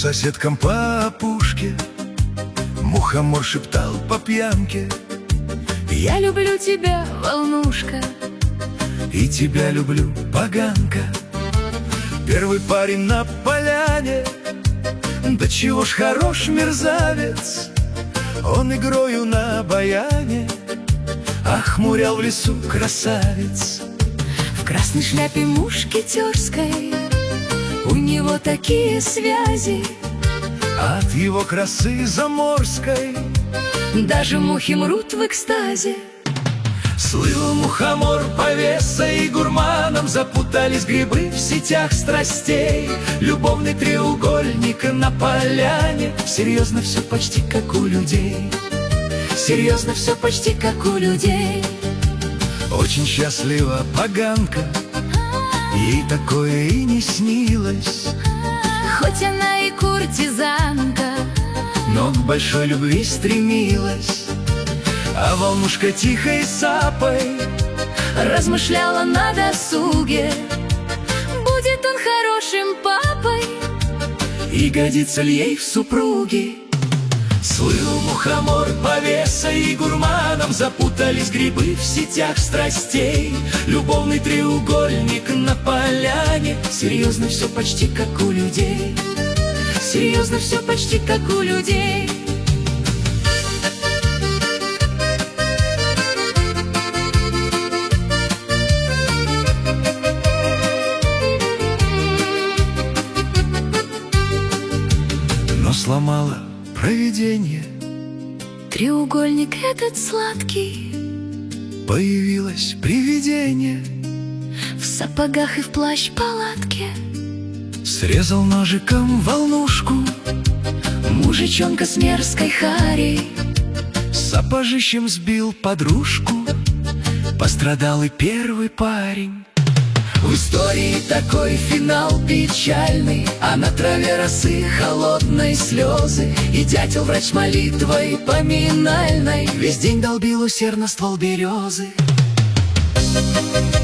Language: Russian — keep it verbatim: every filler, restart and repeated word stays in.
соседкам по опушке мухомор шептал по пьянке: я люблю тебя, волнушка. И тебя люблю, поганка. Первый парень на поляне, да чего ж хорош мерзавец. Он игрою на баяне охмурял в лесу красавец. В красной шляпе мушкетерской у него такие связи, от его красы заморской даже мухи мрут в экстазе. Слыл мухомор повесой, и гурманом запутались грибы в сетях страстей. Любовный треугольник на поляне. Серьезно все почти как у людей. Серьезно все почти как у людей. Очень счастлива поганка, ей такое и не снилось. Хоть она и куртизанка, но к большой любви стремилась. А волнушка тихой сапой размышляла на досуге: будет он хорошим папой и годится ли ей в супруги. Слыл мухомор повесой, и гурманом запутались грибы в сетях страстей. Любовный треугольник на поляне. Серьезно все почти как у людей. Серьезно все почти как у людей. Но сломала провидение треугольник этот сладкий. Появилось привидение в сапогах и в плащ-палатке. Срезал ножиком волнушку мужичонка с мерзкой харей. Сапожищем сбил подружку. Пострадал и первый парень. В истории такой финал печальный, а на траве росы холодной слезы. И дятел-врач молитвой поминальной весь день долбил усердно ствол березы.